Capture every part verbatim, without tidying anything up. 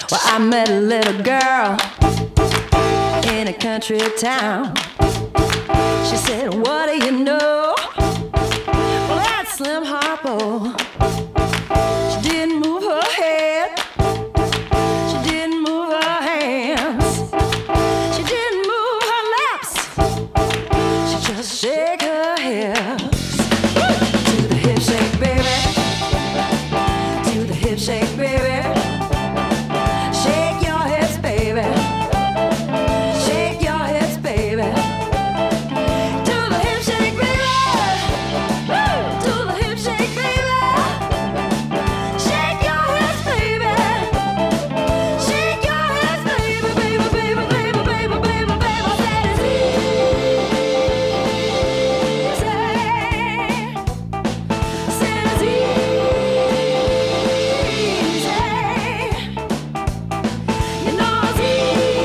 Well, I met a little girl in a country town. She said, what do you know? Well, that's Slim Harpo. She didn't move her head. She didn't move her hands. She didn't move her lips. She just shake her hips. To the hip shake, baby. To the hip shake, baby. Shake your hips, baby. Shake your hips, baby. To the hip shake, baby. Woo! To the hip shake, baby. Shake your hips, baby. Shake your hips, baby, baby, baby, baby, baby, baby, baby. That is easy. Said it's easy. You know it's easy.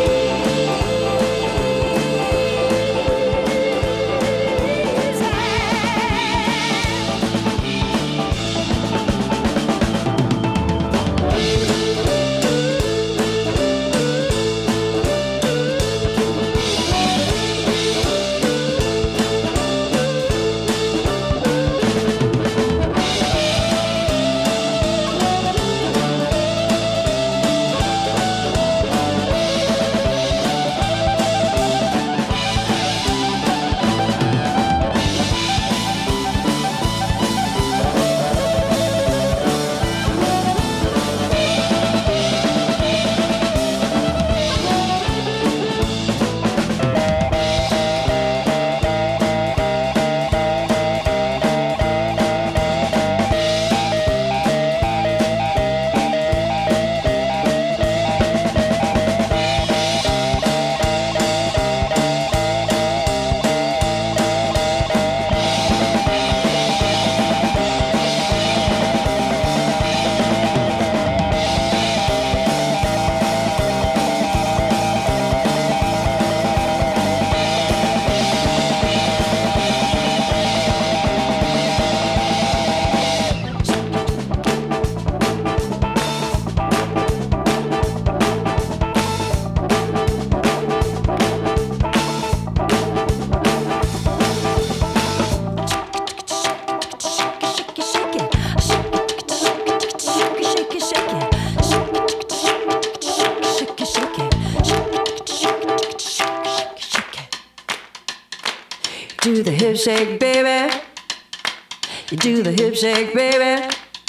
Do the hip shake, baby. You do the hip shake, baby.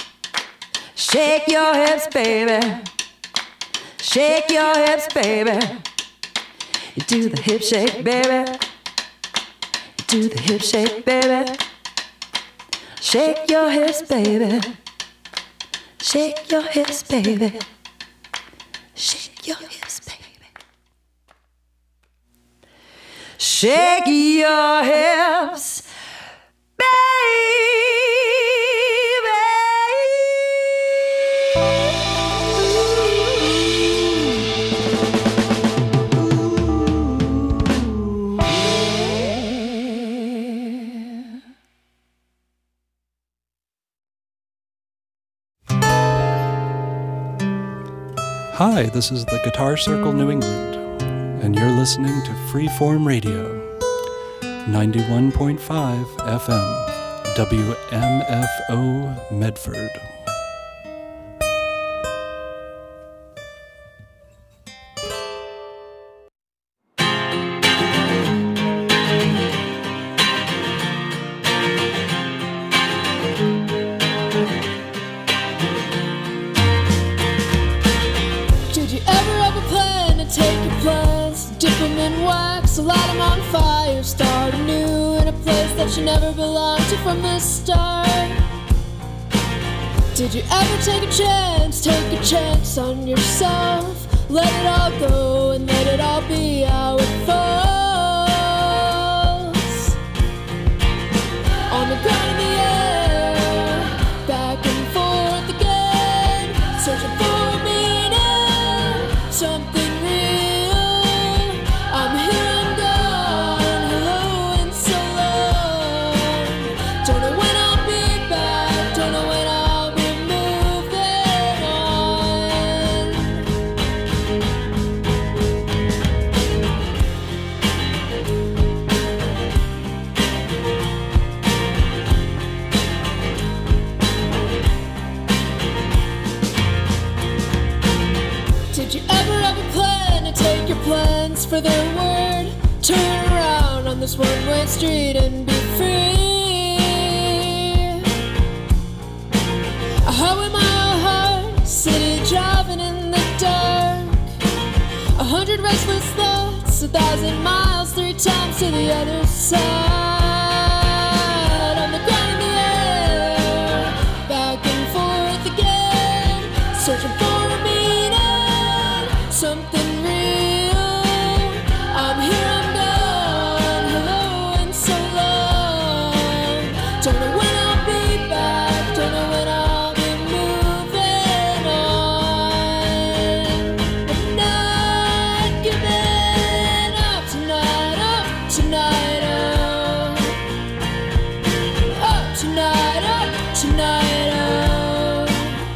Shake your hips, baby. Shake your hips, baby. You do the hip shake, baby. You do the hip shake, baby. Shake your hips, baby. Shake your hips, baby. Shake your hips, baby. Shake your hips, Hi, this is the Guitar Circle New England, and you're listening to Freeform Radio, ninety-one point five F M, W M F O Medford. You never belonged to from the start. Did you ever take a chance, take a chance on yourself? Let it all go and let it all be how it falls. On the ground in the air, back and forth again, searching for a meaning, something real. I'm here. plans for their word. Turn around on this one-way street and be free. A highway mile hard, city driving in the dark. A hundred restless thoughts, a thousand miles, three times to the other side. On the ground in the air, back and forth again, searching for a meaning, something real. I'm here, I'm gone, hello and so long. Don't know when I'll be back, don't know when I'll be moving on. I'm not giving up tonight, up tonight, up. Up tonight, up tonight, up.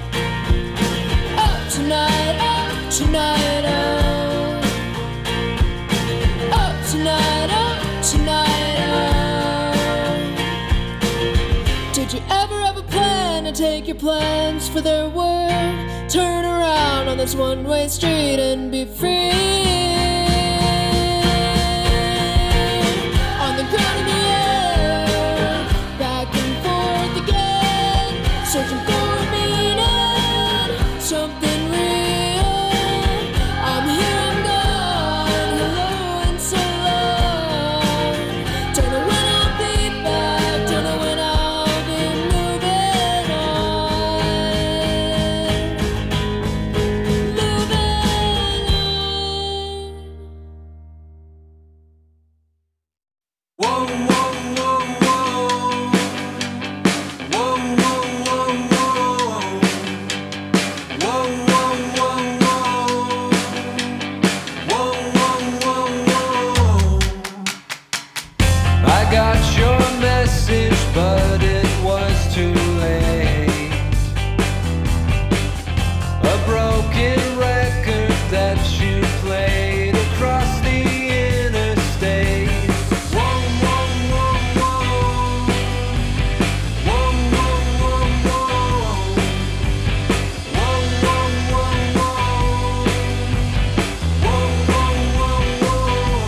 Up tonight, up tonight, up. Up tonight, up tonight, up. Did you ever have a plan to take your plans for their word? Turn around on this one-way street and be free. On the ground in the air, back and forth again, searching for a meaning, something real. I'm here, I'm gone, hello and so long. Don't know when I'll be back, don't know when I'll be moving on. Moving on. Whoa, whoa, whoa, whoa. Whoa, whoa, whoa, whoa. Whoa, whoa, whoa, whoa. Whoa, whoa, whoa, whoa. I got your message, but it was too late. A broken record that you played across the interstate. Whoa, whoa, whoa, whoa. Whoa, whoa, whoa, whoa. Whoa, whoa, whoa, whoa. Whoa, whoa, whoa, whoa.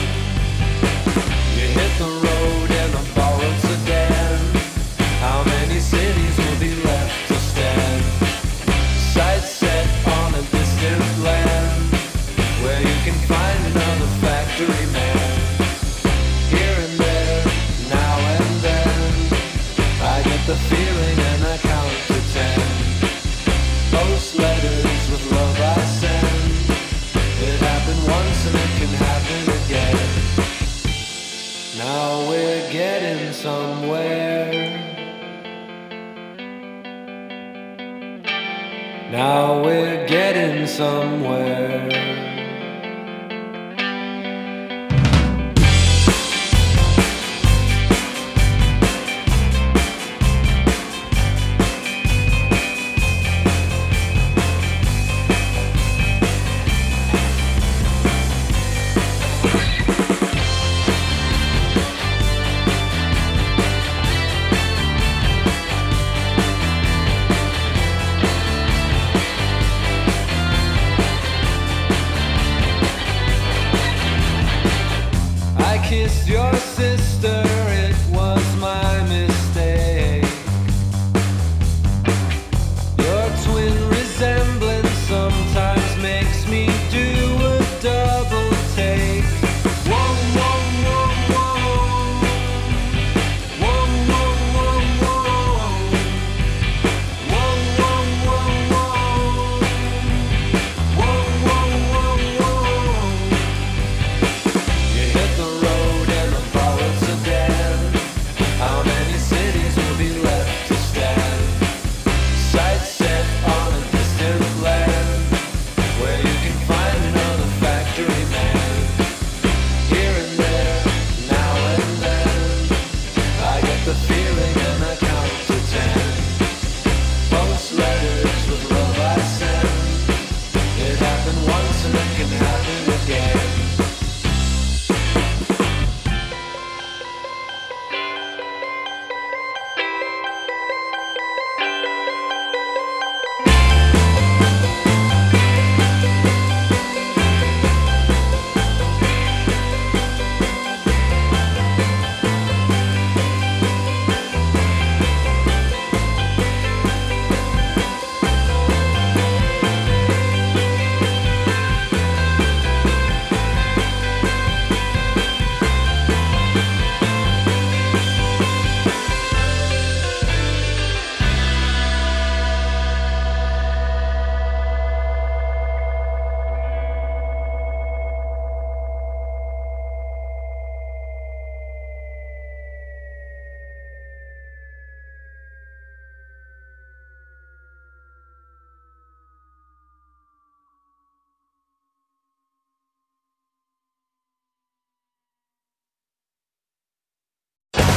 You hit the road in a borrowed sedan. How many cities will be left to stand? Sights set on a distant land, where you can find another factory man. Here and there, now and then, I get the feeling and I count to ten. Post letters with love I send. It happened once and it can happen again. Now we're getting somewhere. Now we're getting somewhere. I kissed your sister, it was my mistake. Your twin resemblance sometimes makes me do a double take. Whoa, whoa, whoa, whoa. Whoa, whoa, whoa, whoa. Whoa, whoa, whoa, whoa. Whoa, whoa, whoa, whoa. You hit the road in a borrowed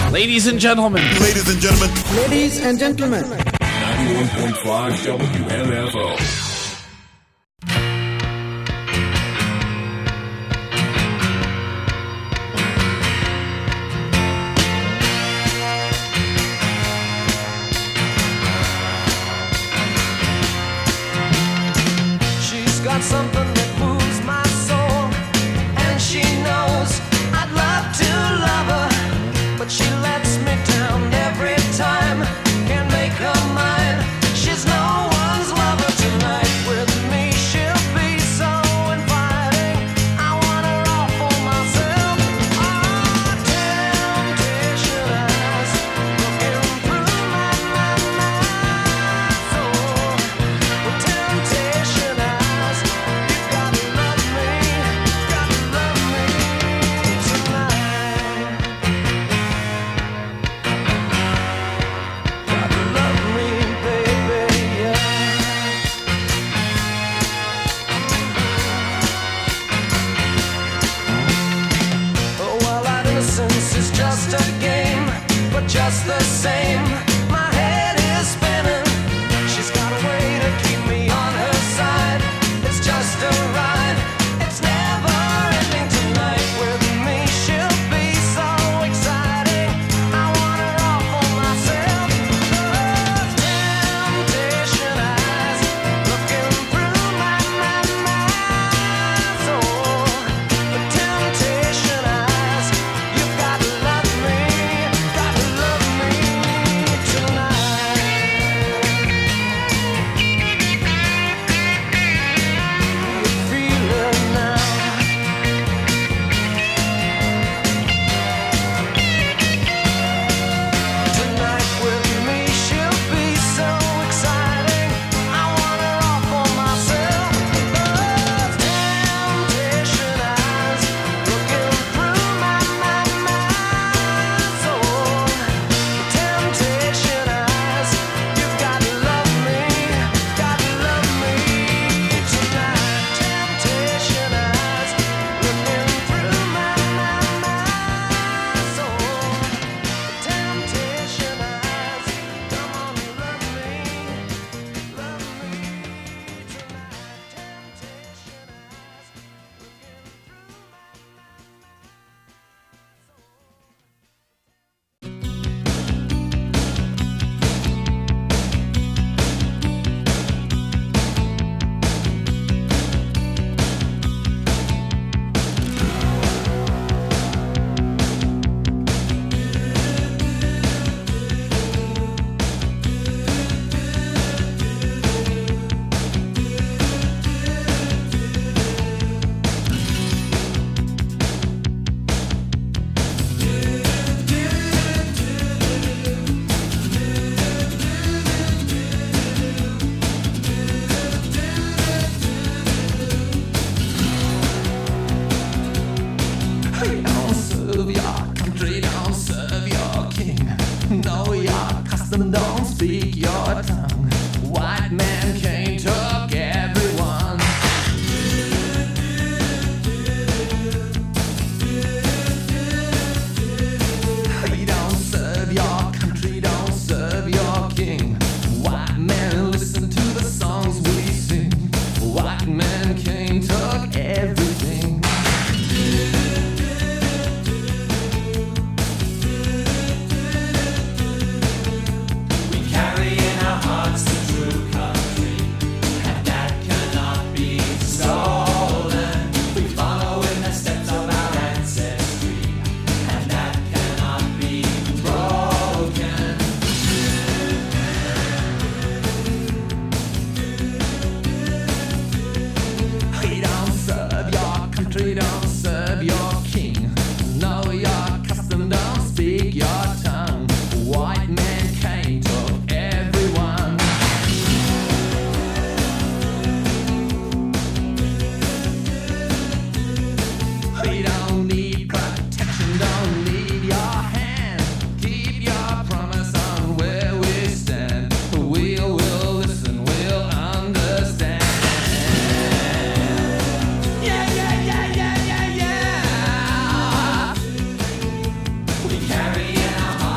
Ladies and gentlemen. Ladies and gentlemen. Ladies and gentlemen. ninety-one point five W M F O. She's got something that moves my soul, and she knows I'd love to love her, but she lets me down every time. Can't make her mine. She's no one's lover tonight. With me she'll be so inviting. I want her all for myself. Oh, temptation eyes looking through my, my, my soul. Well, temptation eyes, you gotta love me, gotta love me tonight. Gotta love me, baby, yeah. Oh, well, our innocence is just a game, but just the same, my head is spinning. She's got a way to keep me on her side. It's just a ride. It's never ending tonight. With me she'll be so exciting. I want her all for myself. Those temptation eyes looking through my, my, my soul. The temptation eyes, you gotta love me, gotta love me tonight. You feel it now. Tonight with me she'll be so exciting. I want her all for myself. Those temptation eyes looking through my, my, my soul. Temptation eyes, you gotta love me, gotta love me tonight. Temptation eyes looking through my, my, my soul. Temptation eyes, come on, love me, love me tonight. Temptation eyes looking through my, Hey, don't serve your country, don't serve your king. Know your custom, don't speak your tongue. White man can't talk everyone. Hey, don't serve your country, don't serve your king. White man, listen to the songs we sing. White man can't talk everything. We carry in our hearts the true country, and that cannot be stolen. We follow in the steps of our ancestry, and that cannot be broken. Hey, don't serve your country, don't serve your king. Know your custom, don't speak your tongue. White man can't talk everyone. We don't need protection, don't need your hand. Keep your promise on where we stand. We'll, we'll listen, we'll understand. Yeah, yeah, yeah, yeah, yeah, yeah. We carry in our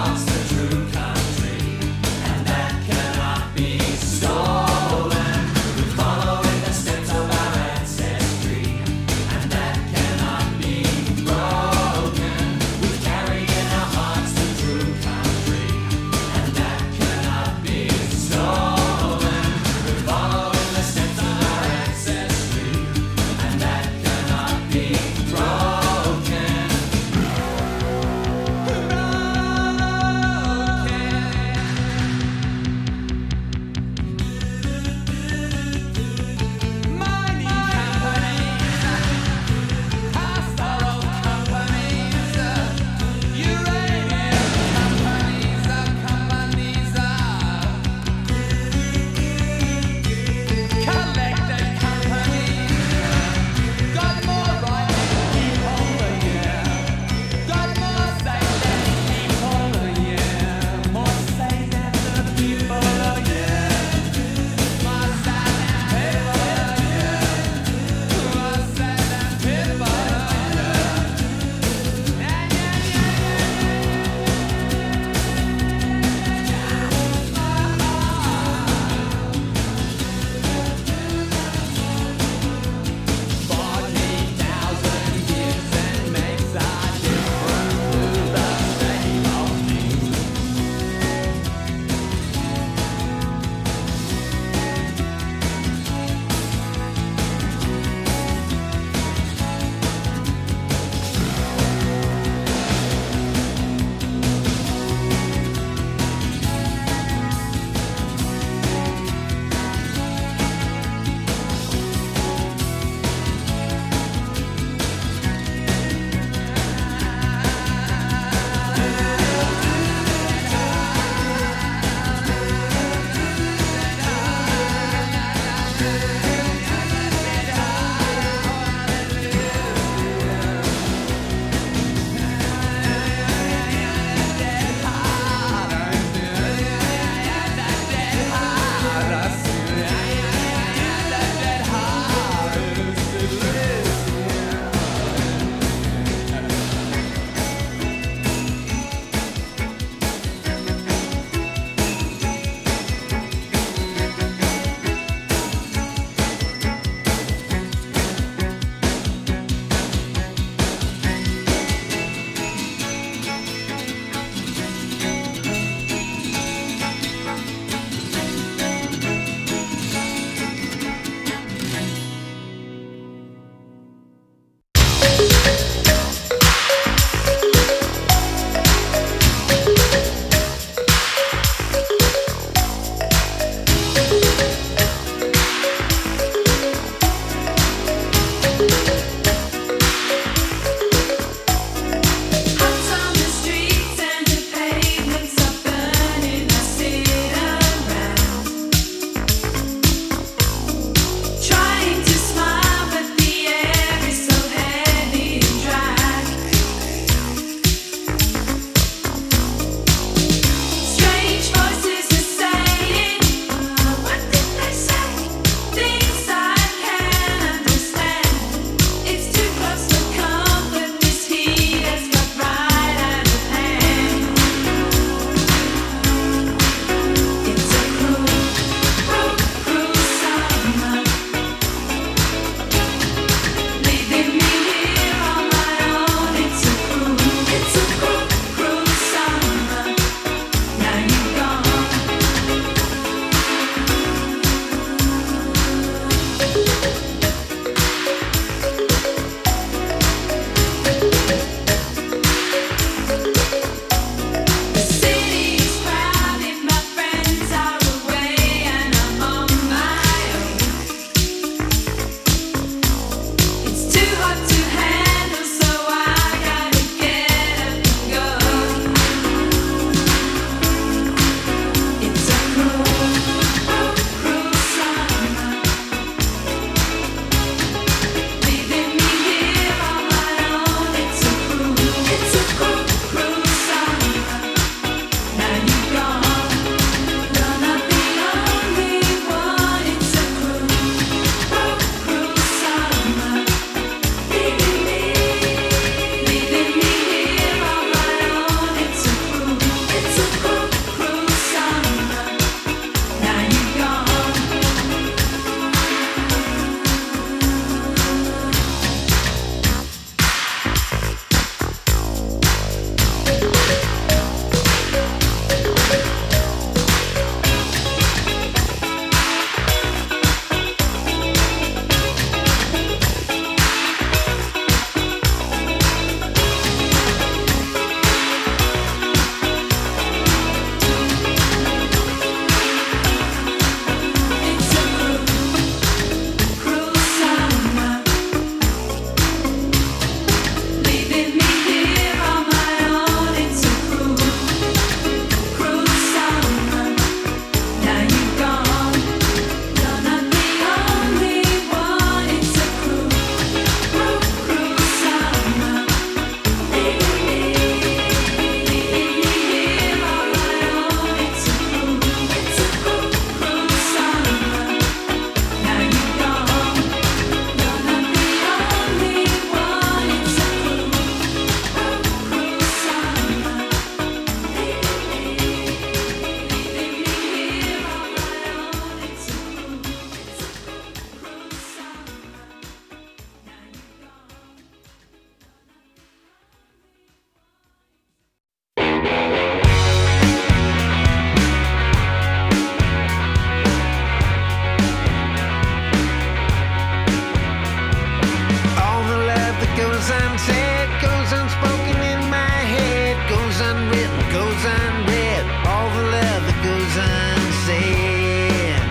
goes unsaid, goes unspoken in my head, goes unwritten, goes unread, all the love that goes unsaid.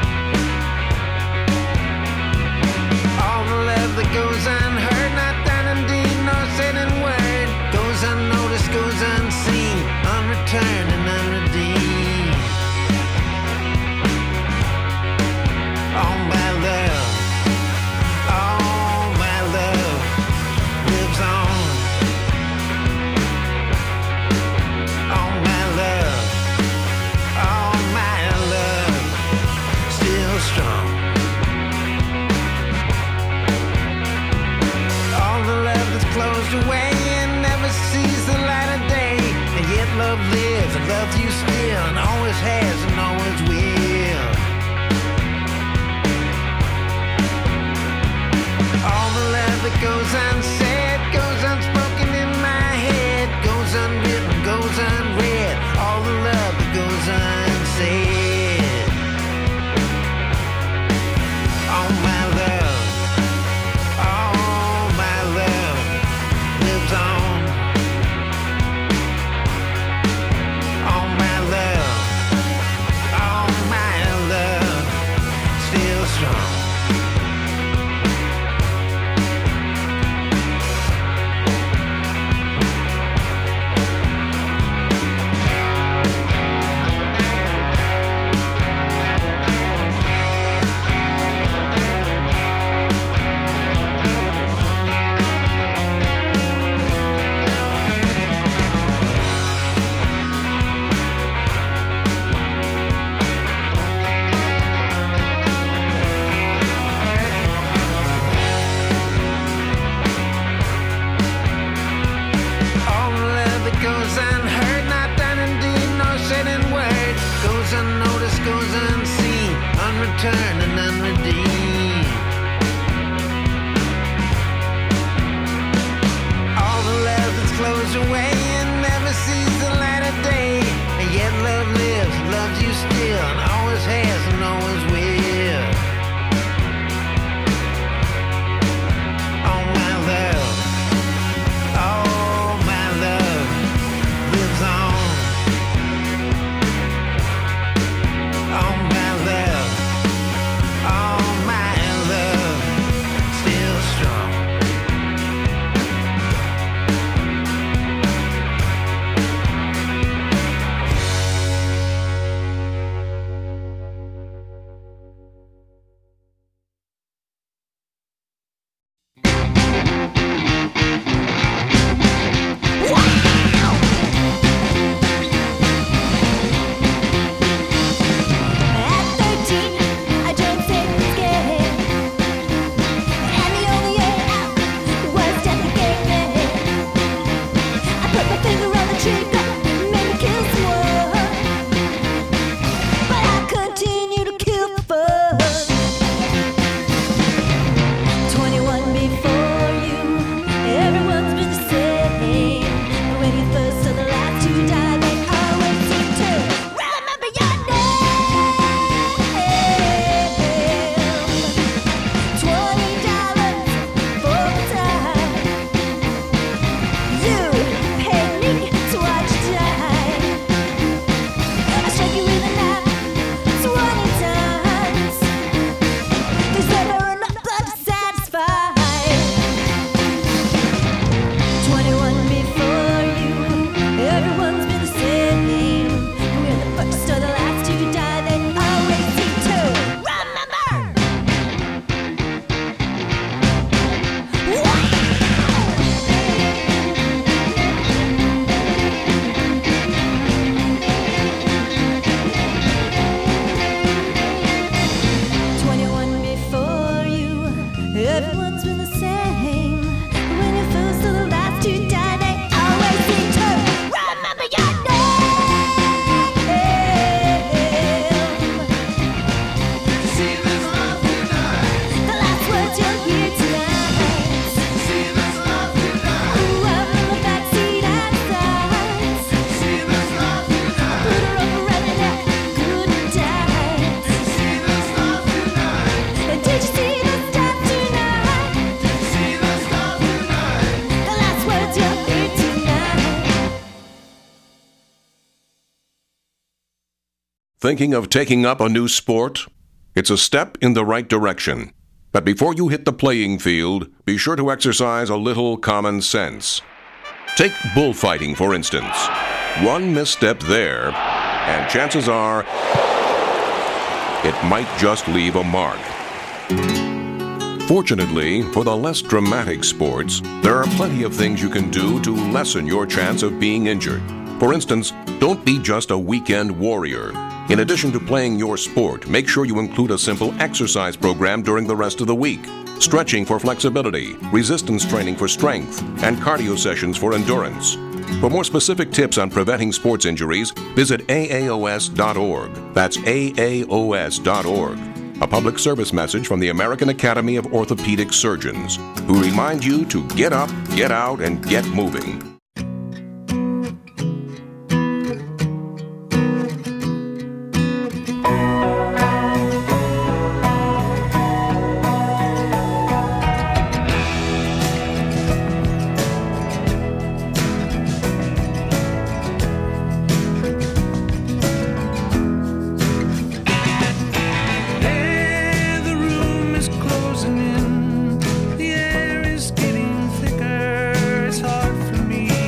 All the love that goes unheard, not done in deed nor said in word, goes unnoticed, goes unseen, unreturned and unredeemed. All my love, all my love lives on. All my love, all my love still strong. All the love that's closed away and never sees the light of day, and yet love lives and loves you still, and always has and always will. All the love that goes unsaid, goes unspoken in my head, goes unwritten, goes unread, all the love that goes unsaid. All my love, all my love lives on. All my love, all my love still strong. at your feet tonight. Thinking of taking up a new sport? It's a step in the right direction. But before you hit the playing field, be sure to exercise a little common sense. Take bullfighting, for instance. One misstep there, and chances are it might just leave a mark. Fortunately, for the less dramatic sports, there are plenty of things you can do to lessen your chance of being injured. For instance, don't be just a weekend warrior. In addition to playing your sport, make sure you include a simple exercise program during the rest of the week. Stretching for flexibility, resistance training for strength, and cardio sessions for endurance. For more specific tips on preventing sports injuries, visit A A O S dot org. That's A A O S dot org. A public service message from the American Academy of Orthopedic Surgeons, who remind you to get up, get out, and get moving. The air is getting thicker, it's hard for me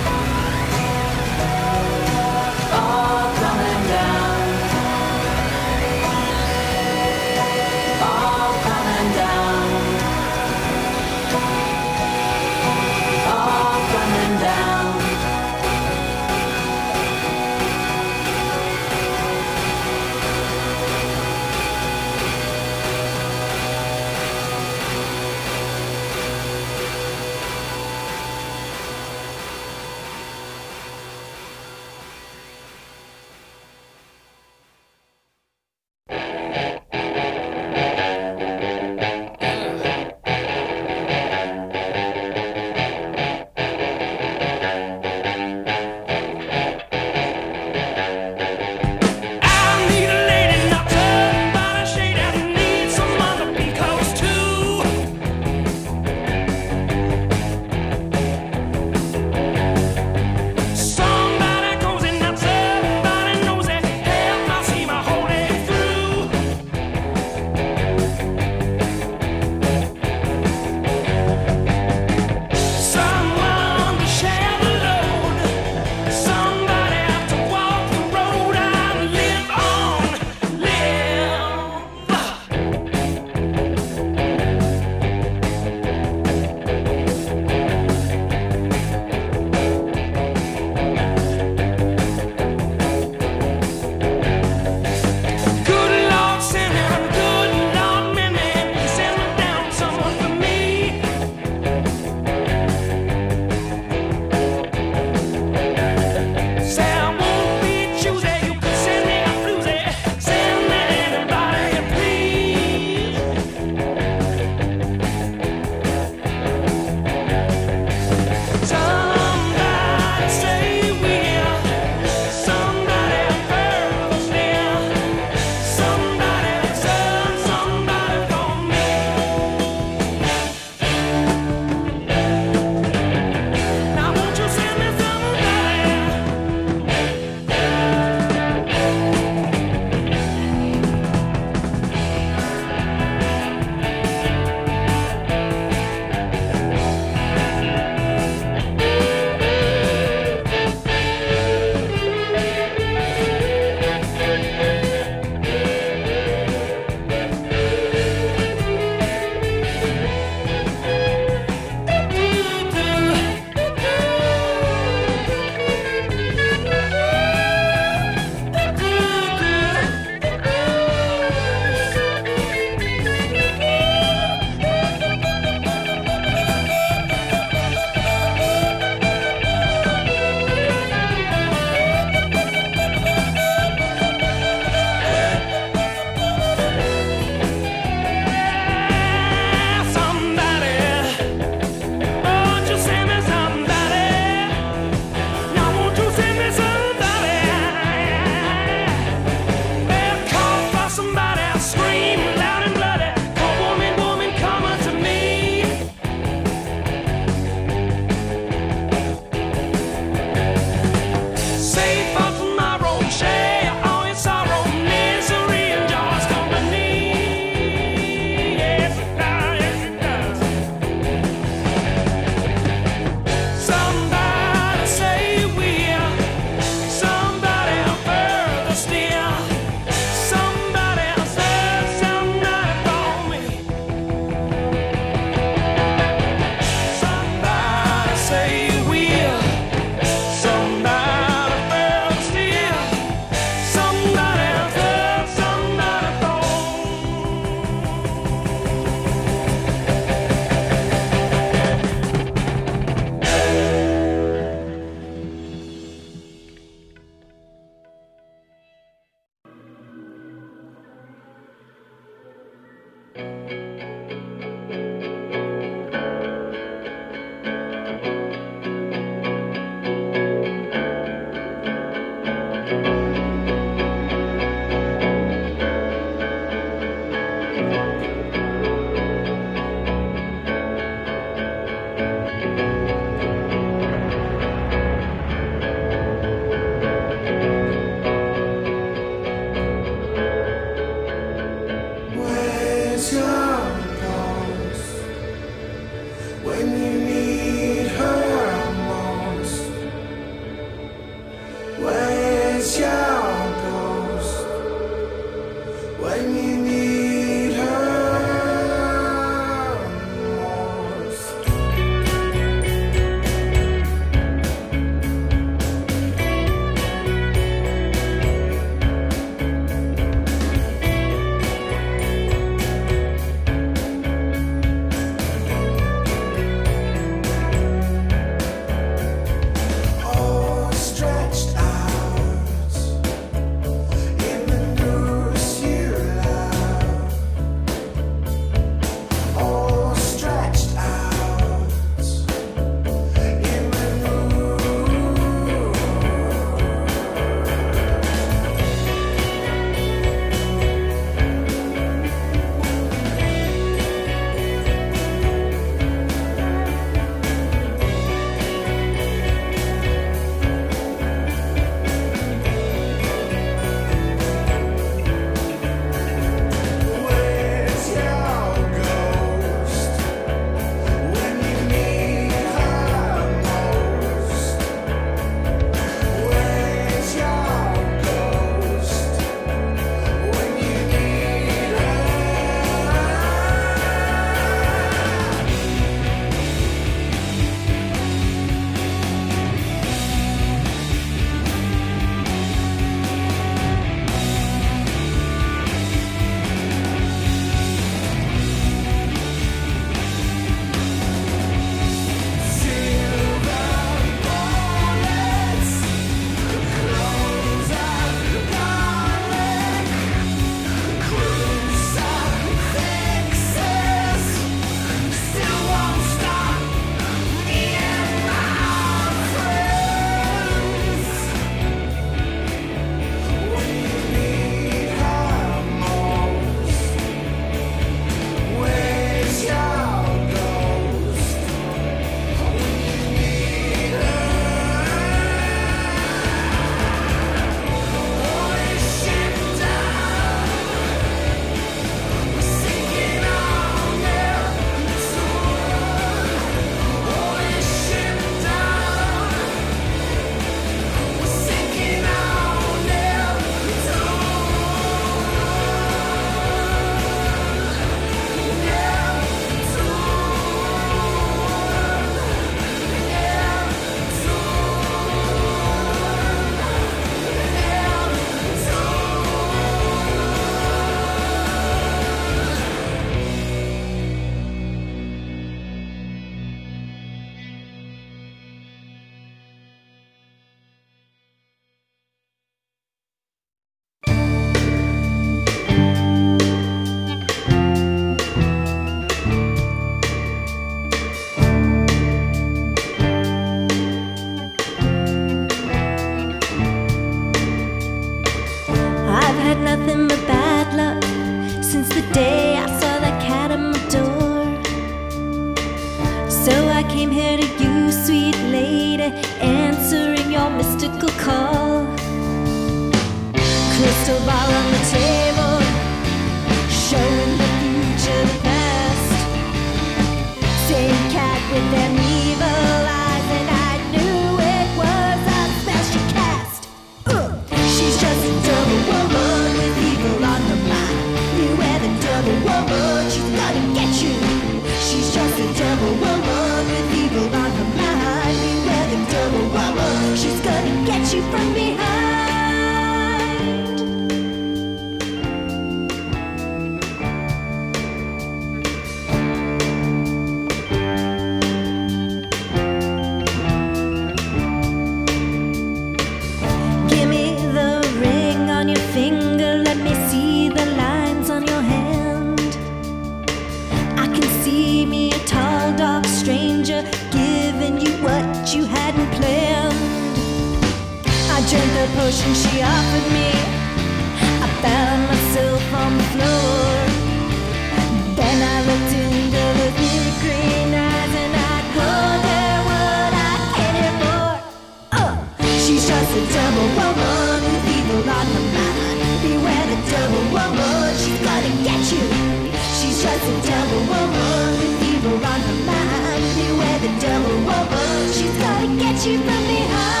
the potion she offered me, I found myself on the floor. Then I looked into the big green eyes and I told her what I came here for. Uh, she's just a double woman with evil on her mind. Beware the double woman, she's gonna get you. She's just a double woman with evil on her mind. Beware the double woman, she's gonna get you from behind.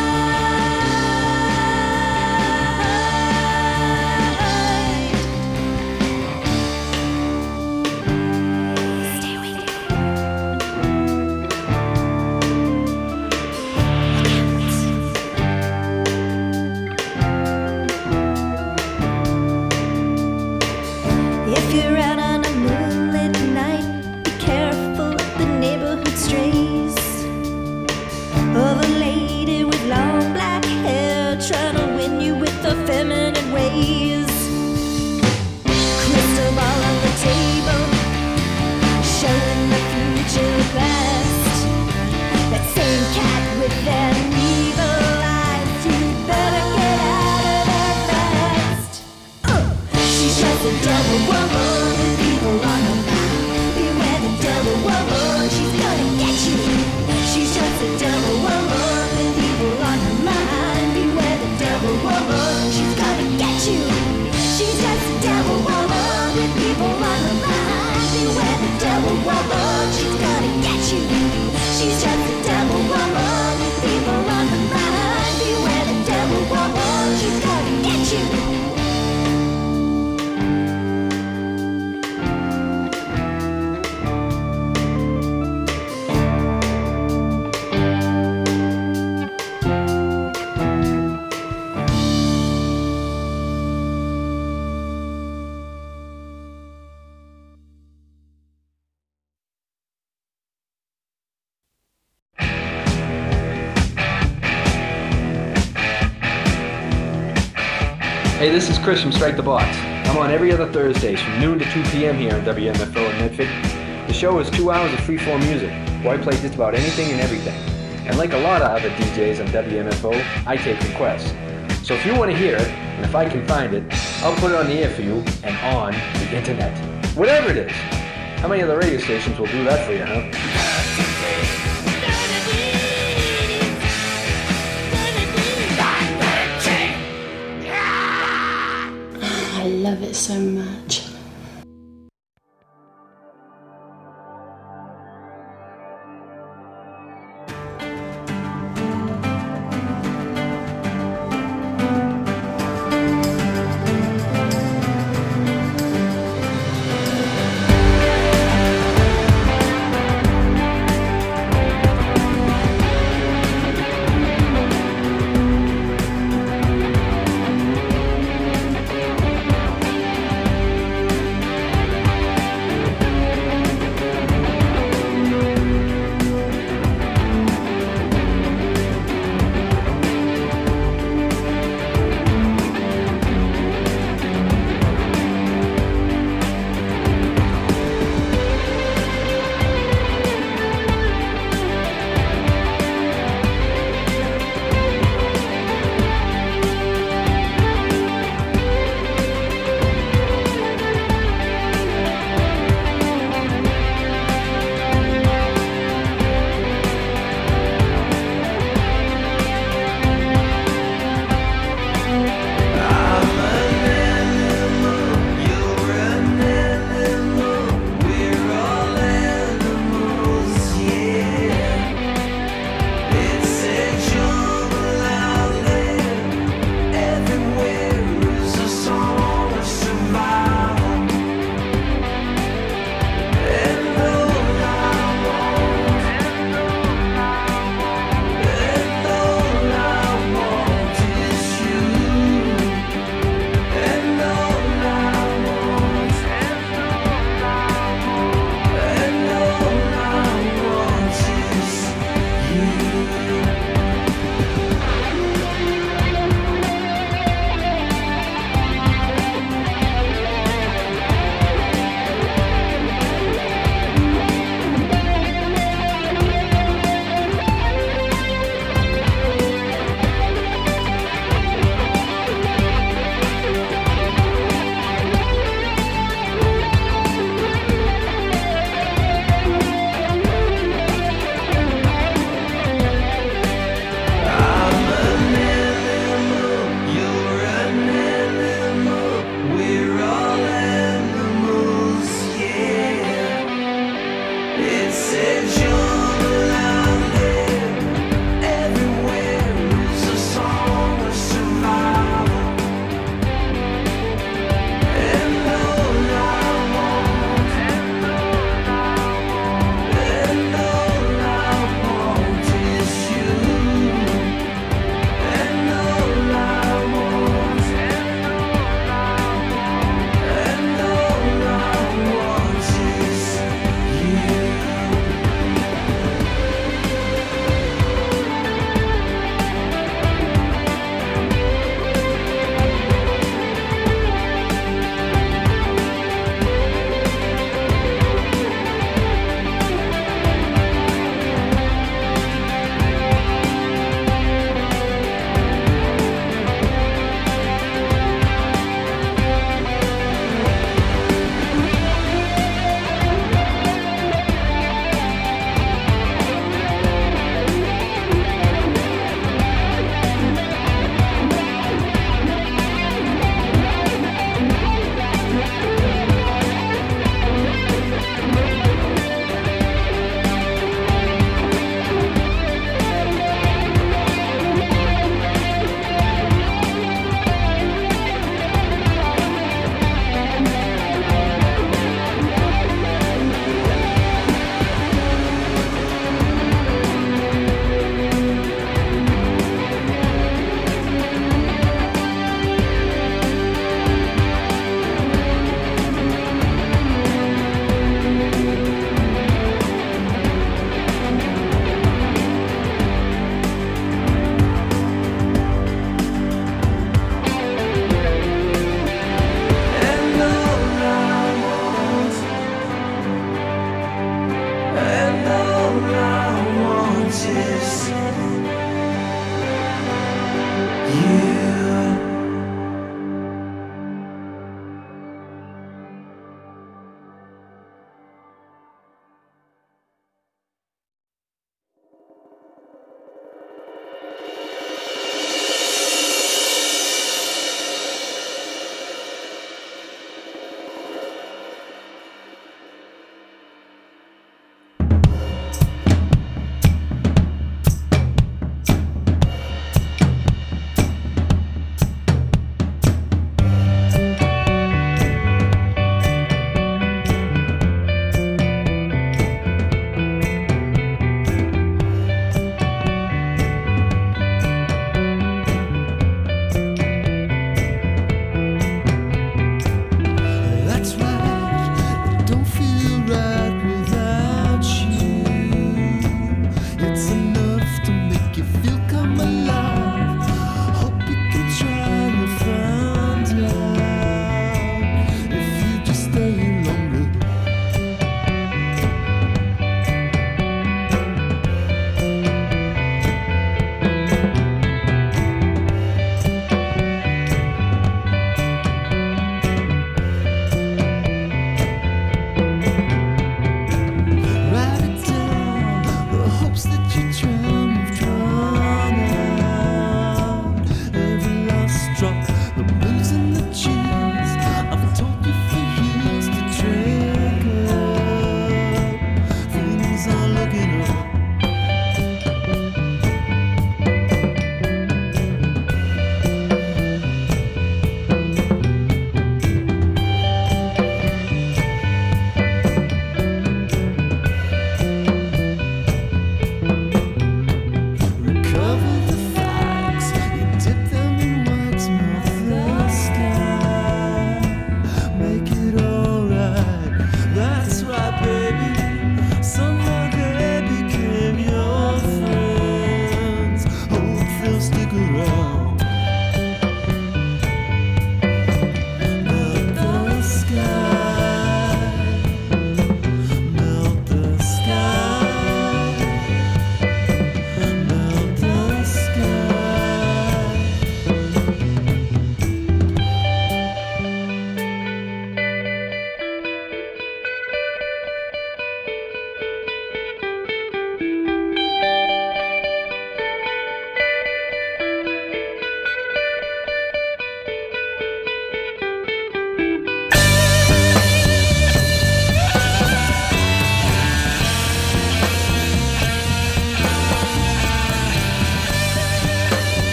If you're out on a moonlit night, be careful of the neighborhood strays. Of a lady with long black hair trying to win you with her feminine ways. Crystal ball on the table, showing the future past. That same cat with that evil eyes, you better get out of there fast. Uh, she's just a double woman with evil on her mind. Beware the double woman, she's gonna get you. She's just a double woman with evil on her mind. Beware the double woman, she's gonna get you. She's just a double woman with evil on her mind. Beware the double woman, she's gonna get you. She's just a double woman with evil on her mind. Beware the double woman, she's gonna get you. Hey, this is Chris from Strike the Box. I'm on every other Thursdays from noon to two p.m. here on W M F O in Medford. The show is two hours of freeform music, where I play just about anything and everything. And like a lot of other D Js on W M F O, I take requests. So if you want to hear it, and if I can find it, I'll put it on the air for you and on the internet. Whatever it is. How many other radio stations will do that for you, huh? I love it so much.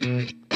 Mm-hmm.